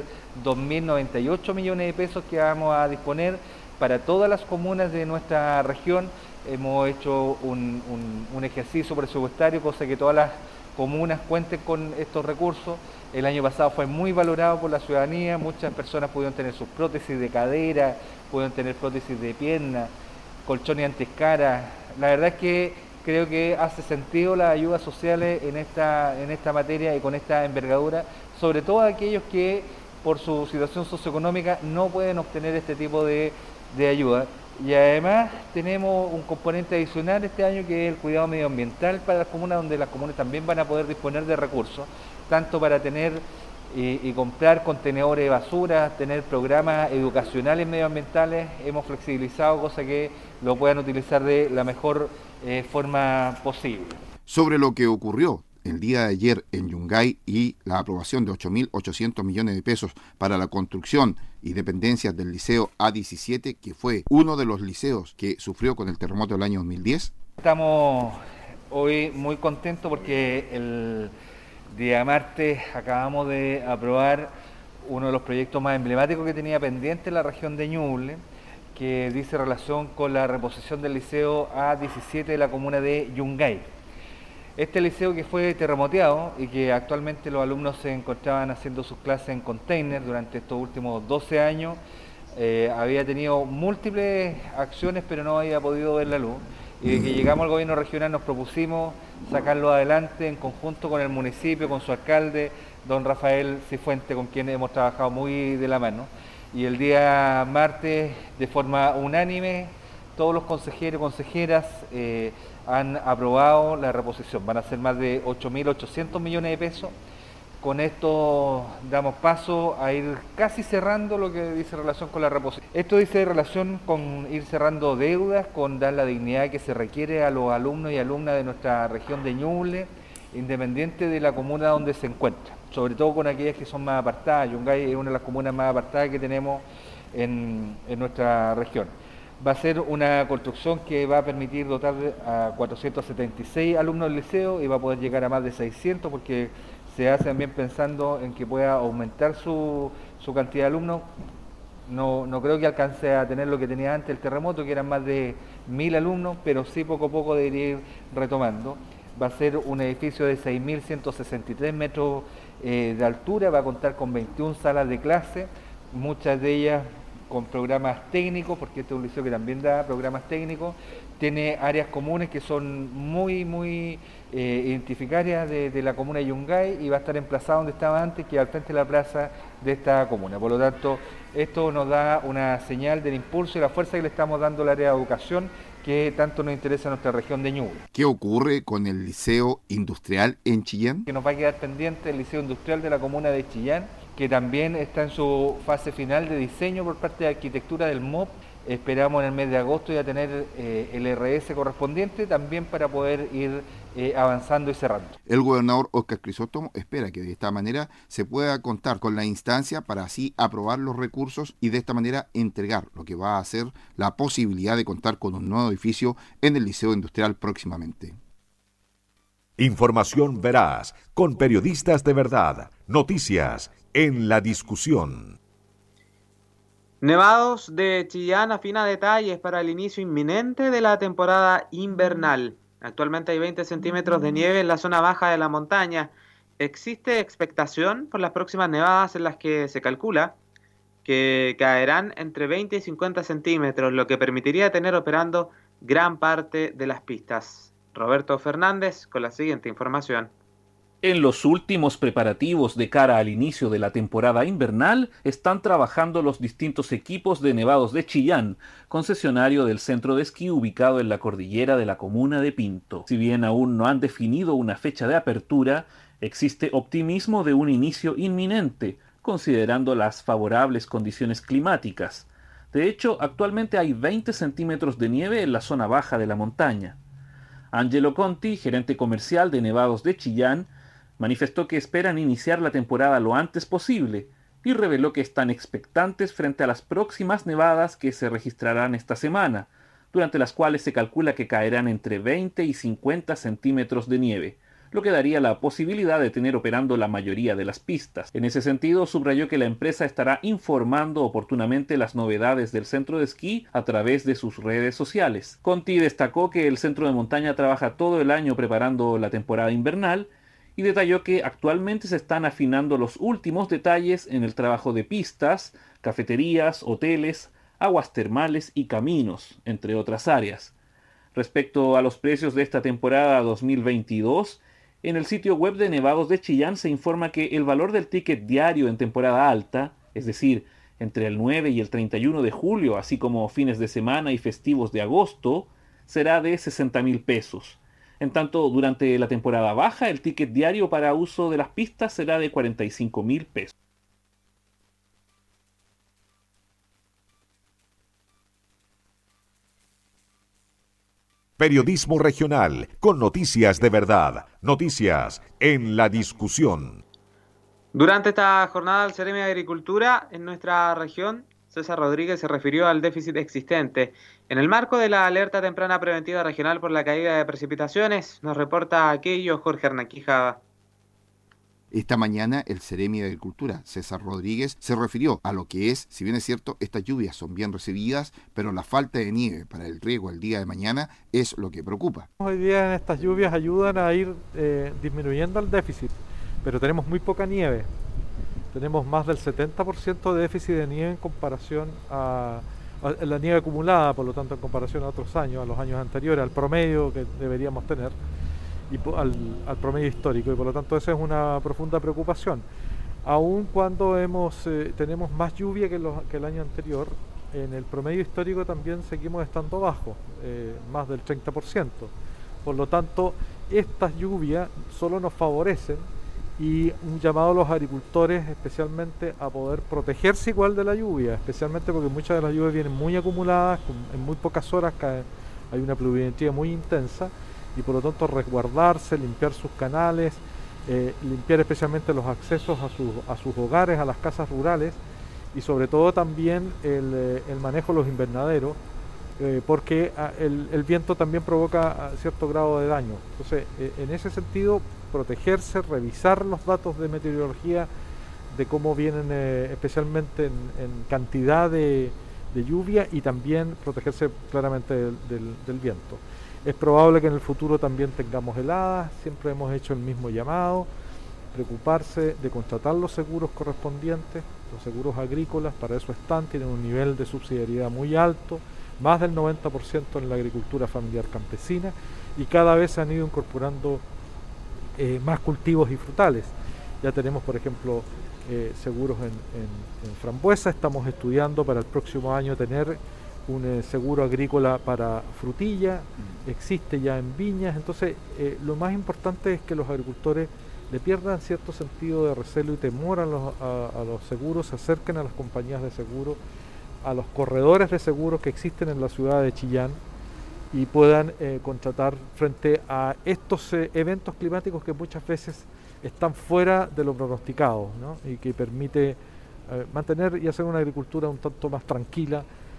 2.098 millones de pesos que vamos a disponer para todas las comunas de nuestra región. Hemos hecho un ejercicio presupuestario, cosa que todas las comunas cuenten con estos recursos. El año pasado fue muy valorado por la ciudadanía, muchas personas pudieron tener sus prótesis de cadera, pudieron tener prótesis de pierna, colchones antiescara. La verdad es que creo que hace sentido las ayudas sociales en esta materia y con esta envergadura, sobre todo aquellos que por su situación socioeconómica no pueden obtener este tipo de ayuda. Y además tenemos un componente adicional este año que es el cuidado medioambiental para las comunas, donde las comunas también van a poder disponer de recursos, tanto para tener y comprar contenedores de basura, tener programas educacionales medioambientales. Hemos flexibilizado, cosa que lo puedan utilizar de la mejor forma posible. Sobre lo que ocurrió el día de ayer en Yungay y la aprobación de 8.800 millones de pesos para la construcción y dependencias del liceo A17, que fue uno de los liceos que sufrió con el terremoto del año 2010. Estamos hoy muy contentos porque el día martes acabamos de aprobar uno de los proyectos más emblemáticos que tenía pendiente la región de Ñuble, que dice relación con la reposición del liceo A17 de la comuna de Yungay. Este liceo que fue terremoteado y que actualmente los alumnos se encontraban haciendo sus clases en container durante estos últimos 12 años, había tenido múltiples acciones pero no había podido ver la luz. Y desde que llegamos al gobierno regional nos propusimos sacarlo adelante en conjunto con el municipio, con su alcalde, don Rafael Cifuente, con quien hemos trabajado muy de la mano. Y el día martes, de forma unánime, todos los consejeros y consejeras han aprobado la reposición. Van a ser más de 8.800 millones de pesos. Con esto damos paso a ir casi cerrando lo que dice relación con la reposición. Esto dice relación con ir cerrando deudas, con dar la dignidad que se requiere a los alumnos y alumnas de nuestra región de Ñuble, independiente de la comuna donde se encuentra, sobre todo con aquellas que son más apartadas. Yungay es una de las comunas más apartadas que tenemos en nuestra región. Va a ser una construcción que va a permitir dotar a 476 alumnos del liceo y va a poder llegar a más de 600 porque se hace también pensando en que pueda aumentar su cantidad de alumnos. No creo que alcance a tener lo que tenía antes el terremoto, que eran más de 1.000 alumnos, pero sí poco a poco debería ir retomando. Va a ser un edificio de 6.163 metros de altura, va a contar con 21 salas de clase, muchas de ellas con programas técnicos, porque este es un liceo que también da programas técnicos. Tiene áreas comunes que son muy identificarias de la comuna de Yungay y va a estar emplazado donde estaba antes, que es al frente de la plaza de esta comuna. Por lo tanto, esto nos da una señal del impulso y la fuerza que le estamos dando al área de educación, que tanto nos interesa a nuestra región de Ñuble. ¿Qué ocurre con el Liceo Industrial en Chillán? Que nos va a quedar pendiente el Liceo Industrial de la comuna de Chillán, que también está en su fase final de diseño por parte de Arquitectura del MOP. Esperamos en el mes de agosto ya tener el RS correspondiente también para poder ir avanzando y cerrando. El gobernador Óscar Crisóstomo espera que de esta manera se pueda contar con la instancia para así aprobar los recursos y de esta manera entregar lo que va a ser la posibilidad de contar con un nuevo edificio en el Liceo Industrial próximamente. Información veraz, con periodistas de verdad, noticias en la discusión. Nevados de Chillán afina detalles para el inicio inminente de la temporada invernal. Actualmente hay 20 centímetros de nieve en la zona baja de la montaña. Existe expectación por las próximas nevadas en las que se calcula que caerán entre 20 y 50 centímetros, lo que permitiría tener operando gran parte de las pistas. Roberto Fernández con la siguiente información. En los últimos preparativos de cara al inicio de la temporada invernal están trabajando los distintos equipos de Nevados de Chillán, concesionario del centro de esquí ubicado en la cordillera de la comuna de Pinto. Si bien aún no han definido una fecha de apertura, existe optimismo de un inicio inminente, considerando las favorables condiciones climáticas. De hecho, actualmente hay 20 centímetros de nieve en la zona baja de la montaña. Angelo Conti, gerente comercial de Nevados de Chillán, manifestó que esperan iniciar la temporada lo antes posible y reveló que están expectantes frente a las próximas nevadas que se registrarán esta semana, durante las cuales se calcula que caerán entre 20 y 50 centímetros de nieve, lo que daría la posibilidad de tener operando la mayoría de las pistas. En ese sentido, subrayó que la empresa estará informando oportunamente las novedades del centro de esquí a través de sus redes sociales. Conti destacó que el centro de montaña trabaja todo el año preparando la temporada invernal y detalló que actualmente se están afinando los últimos detalles en el trabajo de pistas, cafeterías, hoteles, aguas termales y caminos, entre otras áreas. Respecto a los precios de esta temporada 2022, en el sitio web de Nevados de Chillán se informa que el valor del ticket diario en temporada alta, es decir, entre el 9 y el 31 de julio, así como fines de semana y festivos de agosto, será de 60.000 pesos. En tanto, durante la temporada baja, el ticket diario para uso de las pistas será de 45.000 pesos. Periodismo regional, con noticias de verdad. Noticias en la discusión. Durante esta jornada, el Seremi de Agricultura en nuestra región, César Rodríguez, se refirió al déficit existente. En el marco de la alerta temprana preventiva regional por la caída de precipitaciones, nos reporta aquello Jorge Hernán Quijada. Esta mañana el Seremi de Agricultura, César Rodríguez, se refirió a lo que es, si bien es cierto, estas lluvias son bien recibidas, pero la falta de nieve para el riego el día de mañana es lo que preocupa. Hoy día estas lluvias ayudan a ir disminuyendo el déficit, pero tenemos muy poca nieve. Tenemos más del 70% de déficit de nieve en comparación a la nieve acumulada, por lo tanto en comparación a otros años, a los años anteriores, al promedio que deberíamos tener y al promedio histórico, y por lo tanto esa es una profunda preocupación. Aun cuando tenemos más lluvia que el año anterior, en el promedio histórico también seguimos estando bajo, más del 30%. Por lo tanto, estas lluvias solo nos favorecen, y un llamado a los agricultores especialmente a poder protegerse igual de la lluvia, especialmente porque muchas de las lluvias vienen muy acumuladas, en muy pocas horas hay una pluviometría muy intensa, y por lo tanto resguardarse, limpiar sus canales, limpiar especialmente los accesos a sus hogares, a las casas rurales, y sobre todo también el manejo de los invernaderos, porque el viento también provoca cierto grado de daño. Entonces, en ese sentido, protegerse, revisar los datos de meteorología, de cómo vienen especialmente en cantidad de lluvia, y también protegerse claramente del viento. Es probable que en el futuro también tengamos heladas, siempre hemos hecho el mismo llamado, preocuparse de contratar los seguros correspondientes, los seguros agrícolas, para eso están, tienen un nivel de subsidiariedad muy alto, más del 90% en la agricultura familiar campesina, y cada vez se han ido incorporando más cultivos y frutales. Ya tenemos, por ejemplo, seguros en frambuesa, estamos estudiando para el próximo año tener un seguro agrícola para frutilla, existe ya en viñas. Entonces lo más importante es que los agricultores le pierdan cierto sentido de recelo y temor a los seguros, se acerquen a las compañías de seguro, a los corredores de seguros que existen en la ciudad de Chillán, y puedan contratar frente a estos eventos climáticos que muchas veces están fuera de lo pronosticado, ¿no? Y que permite mantener y hacer una agricultura un tanto más tranquila,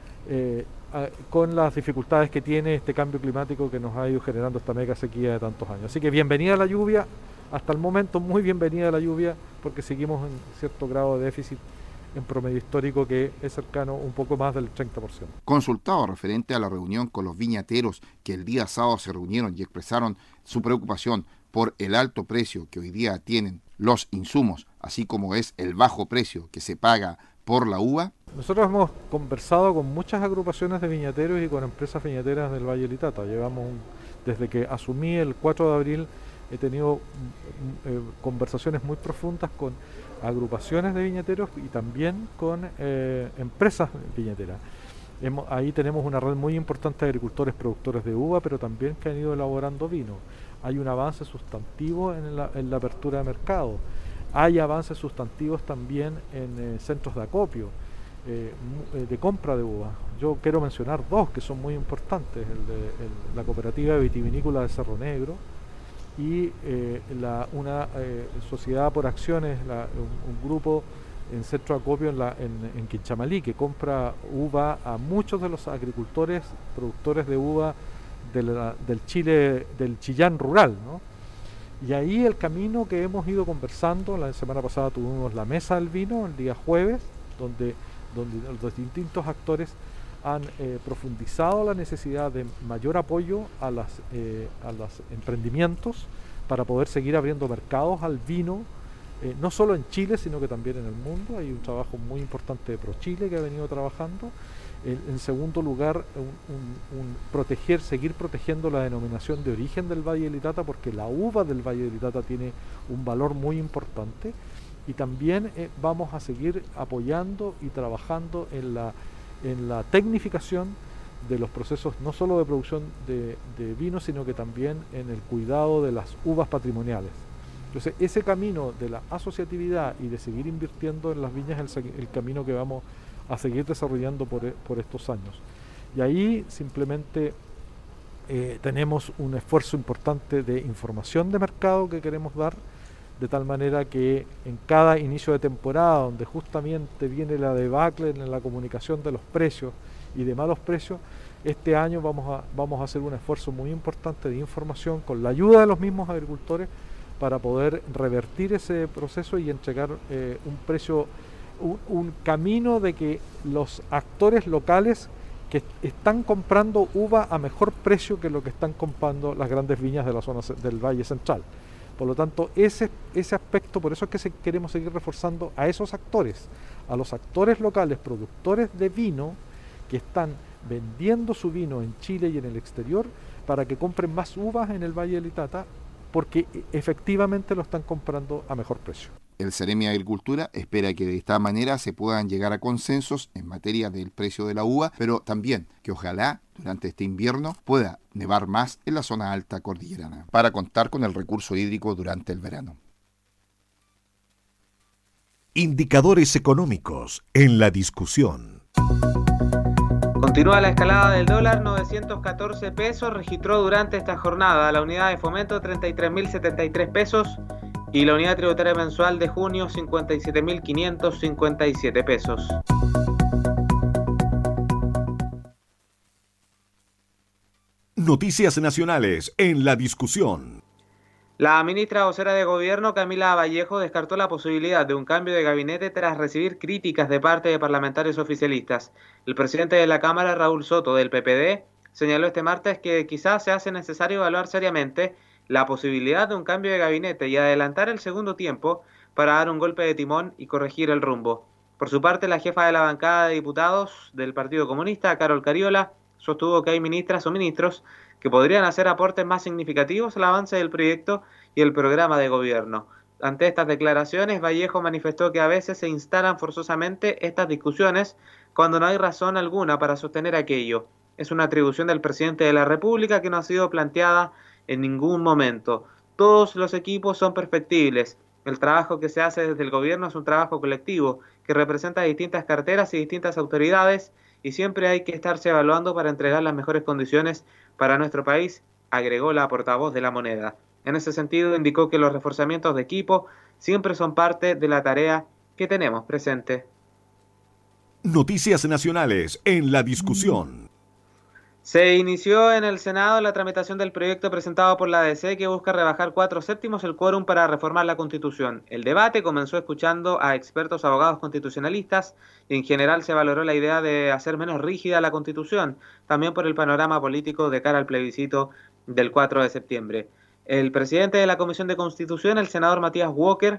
con las dificultades que tiene este cambio climático que nos ha ido generando esta mega sequía de tantos años. Así que bienvenida la lluvia, hasta el momento muy bienvenida la lluvia, porque seguimos en cierto grado de déficit en promedio histórico que es cercano un poco más del 30%. Consultado referente a la reunión con los viñateros que el día sábado se reunieron y expresaron su preocupación por el alto precio que hoy día tienen los insumos, así como es el bajo precio que se paga por la uva? Nosotros hemos conversado con muchas agrupaciones de viñateros y con empresas viñateras del Valle del Itata. Desde que asumí el 4 de abril, he tenido conversaciones muy profundas con agrupaciones de viñateros y también con empresas viñateras. Ahí tenemos una red muy importante de agricultores productores de uva, pero también que han ido elaborando vino. Hay un avance sustantivo en la apertura de mercado. Hay avances sustantivos también en centros de acopio, de compra de uva. Yo quiero mencionar dos que son muy importantes, la cooperativa vitivinícola de Cerro Negro y una sociedad por acciones, un grupo en centro de acopio en Quinchamalí, que compra uva a muchos de los agricultores, productores de uva del Chillán rural, ¿no? Y ahí el camino que hemos ido conversando, la semana pasada tuvimos la mesa del vino el día jueves, donde los distintos actores han profundizado la necesidad de mayor apoyo a los emprendimientos para poder seguir abriendo mercados al vino, no solo en Chile, sino que también en el mundo. Hay un trabajo muy importante de ProChile que ha venido trabajando. En segundo lugar, seguir protegiendo la denominación de origen del Valle del Itata, porque la uva del Valle del Itata tiene un valor muy importante. Y también vamos a seguir apoyando y trabajando en la tecnificación de los procesos, no solo de producción de vino, sino que también en el cuidado de las uvas patrimoniales. Entonces, ese camino de la asociatividad y de seguir invirtiendo en las viñas es el camino que vamos a seguir desarrollando por estos años. Y ahí simplemente tenemos un esfuerzo importante de información de mercado que queremos dar, de tal manera que en cada inicio de temporada, donde justamente viene la debacle en la comunicación de los precios y de malos precios, este año vamos a hacer un esfuerzo muy importante de información con la ayuda de los mismos agricultores para poder revertir ese proceso y entregar un camino de que los actores locales que están comprando uva a mejor precio que lo que están comprando las grandes viñas de la zona del Valle Central. Por lo tanto, ese aspecto, por eso es que queremos seguir reforzando a esos actores, a los actores locales, productores de vino, que están vendiendo su vino en Chile y en el exterior, para que compren más uvas en el Valle del Itata, porque efectivamente lo están comprando a mejor precio. El Ceremi de Agricultura espera que de esta manera se puedan llegar a consensos en materia del precio de la uva, pero también que ojalá durante este invierno pueda nevar más en la zona alta cordillerana, para contar con el recurso hídrico durante el verano. Indicadores económicos en la discusión. Continúa la escalada del dólar, 914 pesos, registró durante esta jornada la unidad de fomento 33.073 pesos y la unidad tributaria mensual de junio 57.557 pesos. Noticias nacionales en la discusión. La ministra vocera de Gobierno, Camila Vallejo, descartó la posibilidad de un cambio de gabinete tras recibir críticas de parte de parlamentarios oficialistas. El presidente de la Cámara, Raúl Soto, del PPD, señaló este martes que quizás se hace necesario evaluar seriamente la posibilidad de un cambio de gabinete y adelantar el segundo tiempo para dar un golpe de timón y corregir el rumbo. Por su parte, la jefa de la bancada de diputados del Partido Comunista, Carol Cariola, sostuvo que hay ministras o ministros que podrían hacer aportes más significativos al avance del proyecto y el programa de gobierno. Ante estas declaraciones, Vallejo manifestó que a veces se instalan forzosamente estas discusiones cuando no hay razón alguna para sostener aquello. Es una atribución del presidente de la República que no ha sido planteada en ningún momento. Todos los equipos son perfectibles. El trabajo que se hace desde el gobierno es un trabajo colectivo que representa distintas carteras y distintas autoridades y siempre hay que estarse evaluando para entregar las mejores condiciones para nuestro país, agregó la portavoz de La Moneda. En ese sentido, indicó que los reforzamientos de equipo siempre son parte de la tarea que tenemos presente. Noticias nacionales en la discusión. Se inició en el Senado la tramitación del proyecto presentado por la ADC que busca rebajar 4/7 el quórum para reformar la Constitución. El debate comenzó escuchando a expertos abogados constitucionalistas y en general se valoró la idea de hacer menos rígida la Constitución, también por el panorama político de cara al plebiscito del 4 de septiembre. El presidente de la Comisión de Constitución, el senador Matías Walker,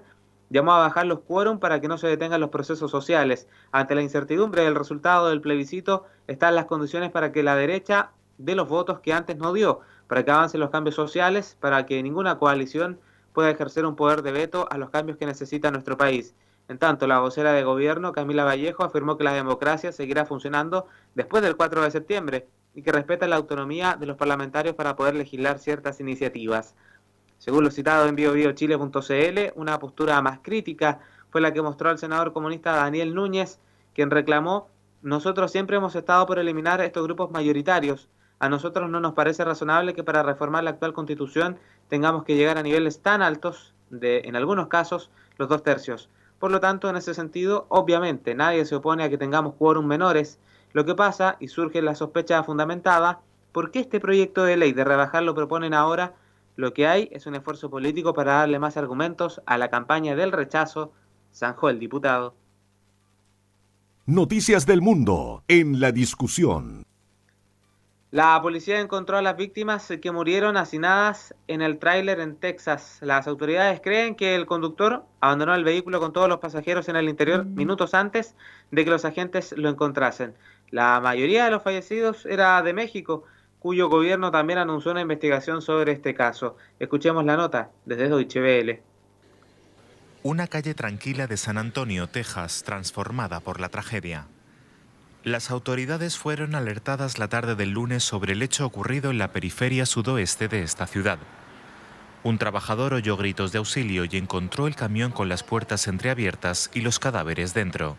llamó a bajar los quórum para que no se detengan los procesos sociales. Ante la incertidumbre del resultado del plebiscito, están las condiciones para que la derecha dé los votos que antes no dio, para que avancen los cambios sociales, para que ninguna coalición pueda ejercer un poder de veto a los cambios que necesita nuestro país. En tanto, la vocera de gobierno, Camila Vallejo, afirmó que la democracia seguirá funcionando después del 4 de septiembre y que respeta la autonomía de los parlamentarios para poder legislar ciertas iniciativas. Según lo citado en biobiochile.cl, una postura más crítica fue la que mostró el senador comunista Daniel Núñez, quien reclamó: nosotros siempre hemos estado por eliminar estos grupos mayoritarios. A nosotros no nos parece razonable que para reformar la actual Constitución tengamos que llegar a niveles tan altos de, en algunos casos, los 2/3. Por lo tanto, en ese sentido, obviamente, nadie se opone a que tengamos quórum menores. Lo que pasa, y surge la sospecha fundamentada, ¿por qué este proyecto de ley de rebajar lo proponen ahora? Lo que hay es un esfuerzo político para darle más argumentos a la campaña del rechazo, zanjó el diputado. Noticias del mundo en la discusión. La policía encontró a las víctimas que murieron hacinadas en el tráiler en Texas. Las autoridades creen que el conductor abandonó el vehículo con todos los pasajeros en el interior minutos antes de que los agentes lo encontrasen. La mayoría de los fallecidos era de México, cuyo gobierno también anunció una investigación sobre este caso. Escuchemos la nota desde Deutsche Welle. Una calle tranquila de San Antonio, Texas, transformada por la tragedia. Las autoridades fueron alertadas la tarde del lunes sobre el hecho ocurrido en la periferia sudoeste de esta ciudad. Un trabajador oyó gritos de auxilio y encontró el camión con las puertas entreabiertas y los cadáveres dentro.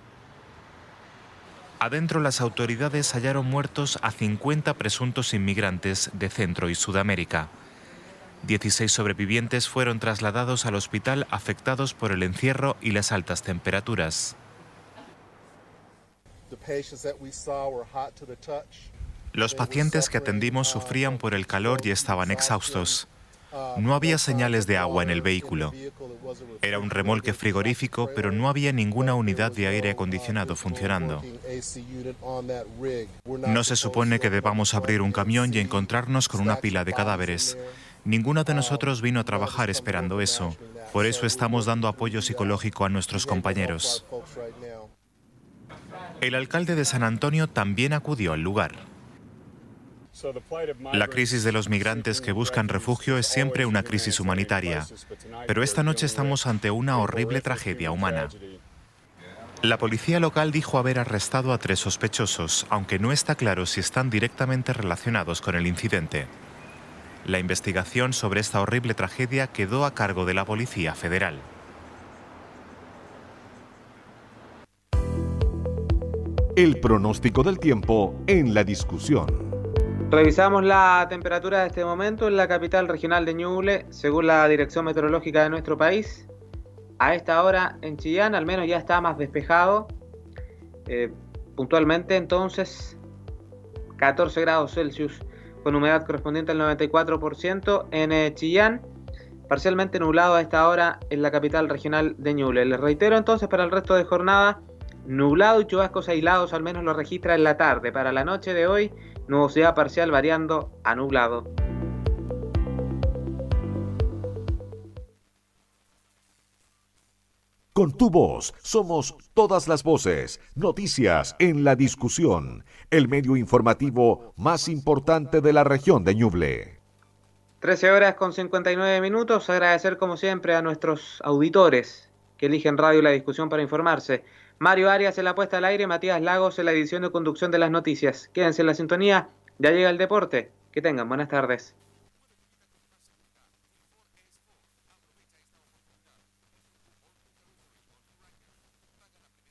Adentro, las autoridades hallaron muertos a 50 presuntos inmigrantes de Centro y Sudamérica. 16 sobrevivientes fueron trasladados al hospital afectados por el encierro y las altas temperaturas. Los pacientes que atendimos sufrían por el calor y estaban exhaustos. No había señales de agua en el vehículo. Era un remolque frigorífico, pero no había ninguna unidad de aire acondicionado funcionando. No se supone que debamos abrir un camión y encontrarnos con una pila de cadáveres. Ninguno de nosotros vino a trabajar esperando eso. Por eso estamos dando apoyo psicológico a nuestros compañeros. El alcalde de San Antonio también acudió al lugar. La crisis de los migrantes que buscan refugio es siempre una crisis humanitaria, pero esta noche estamos ante una horrible tragedia humana. La policía local dijo haber arrestado a 3 sospechosos, aunque no está claro si están directamente relacionados con el incidente. La investigación sobre esta horrible tragedia quedó a cargo de la Policía Federal. El pronóstico del tiempo en la discusión. Revisamos la temperatura de este momento en la capital regional de Ñuble, según la Dirección Meteorológica de nuestro país. A esta hora en Chillán al menos ya está más despejado. Puntualmente entonces 14 grados Celsius con humedad correspondiente al 94% en Chillán. Parcialmente nublado a esta hora en la capital regional de Ñuble. Les reitero entonces, para el resto de jornada, nublado y chubascos aislados al menos lo registra en la tarde. Para la noche de hoy, nubosidad parcial variando a nublado. Con tu voz somos todas las voces. Noticias en la discusión. El medio informativo más importante de la región de Ñuble. 13 horas con 59 minutos. Agradecer como siempre a nuestros auditores que eligen Radio La Discusión para informarse. Mario Arias en la puesta al aire, Matías Lagos en la edición de conducción de las noticias. Quédense en la sintonía, ya llega el deporte. Que tengan buenas tardes.